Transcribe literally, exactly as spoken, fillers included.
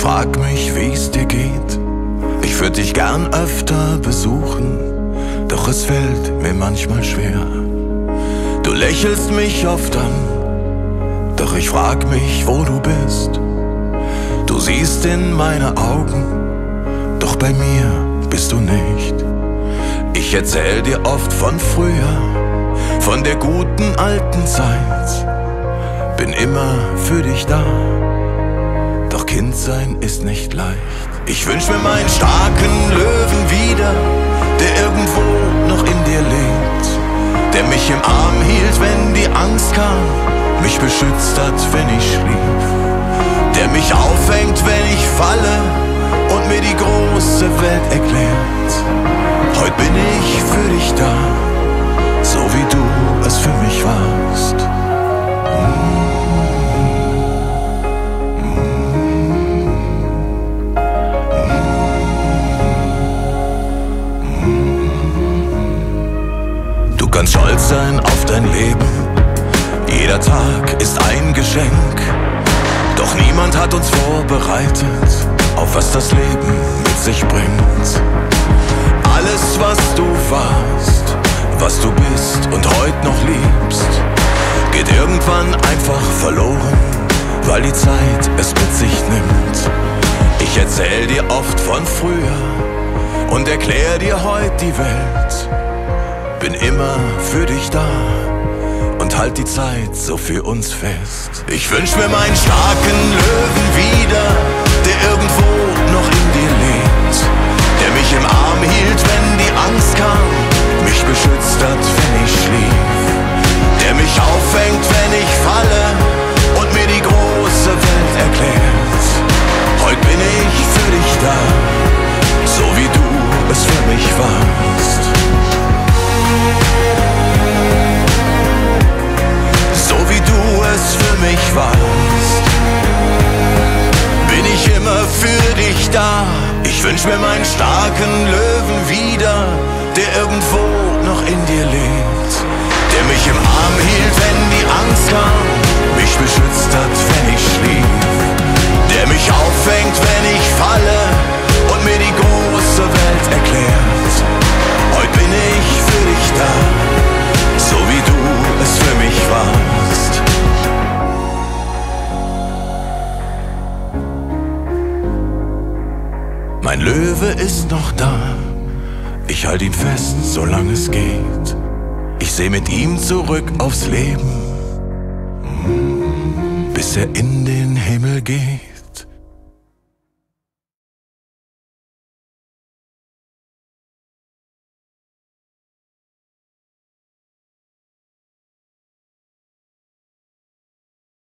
frag mich, wie's dir geht. Ich würd dich gern öfter besuchen, doch es fällt mir manchmal schwer. Du lächelst mich oft an, doch ich frag mich, wo du bist. Du siehst in meine Augen, doch bei mir bist du nicht. Ich erzähl dir oft von früher, von der guten alten Zeit. Bin immer für dich da, doch Kindsein ist nicht leicht. Ich wünsch mir meinen starken Löwen wieder, der irgendwo noch in dir lebt, der mich im Arm hielt, wenn die Angst kam, mich beschützt hat, wenn ich schlief, der mich auffängt, wenn ich falle und mir die große Welt erklärt. Heute bin ich für dich da, so wie du es für mich warst. Du kannst stolz sein auf dein Leben, jeder Tag ist ein Geschenk. Doch niemand hat uns vorbereitet auf was das Leben mit sich bringt. Alles, was du warst, was du bist und heute noch liebst, geht irgendwann einfach verloren, weil die Zeit es mit sich nimmt. Ich erzähl dir oft von früher und erklär dir heute die Welt. Bin immer für dich da und halt die Zeit so für uns fest. Ich wünsch mir meinen starken Löwen wieder, der irgendwo noch in dir lebt, der mich im Arm hielt, wenn die Angst kam, mich beschützt hat, wenn ich schlief, der mich auffängt, wenn ich falle und mir die große Welt erklärt. Heute bin ich für dich da, so wie du es für mich warst. So wie du es für mich warst, bin ich immer für dich da. Ich wünsch mir meinen starken Löwen wieder, der irgendwo noch in dir lebt, der mich im Arm hielt, wenn die Angst kam, mich beschützt hat, wenn ich schlief, der mich auffängt, wenn ich falle und mir die große Welt erklärt. Heute bin ich für dich da, so wie du es für mich warst. Mein Löwe ist noch da, ich halt ihn fest, solange es geht. Ich seh mit ihm zurück aufs Leben, bis er in den Himmel geht.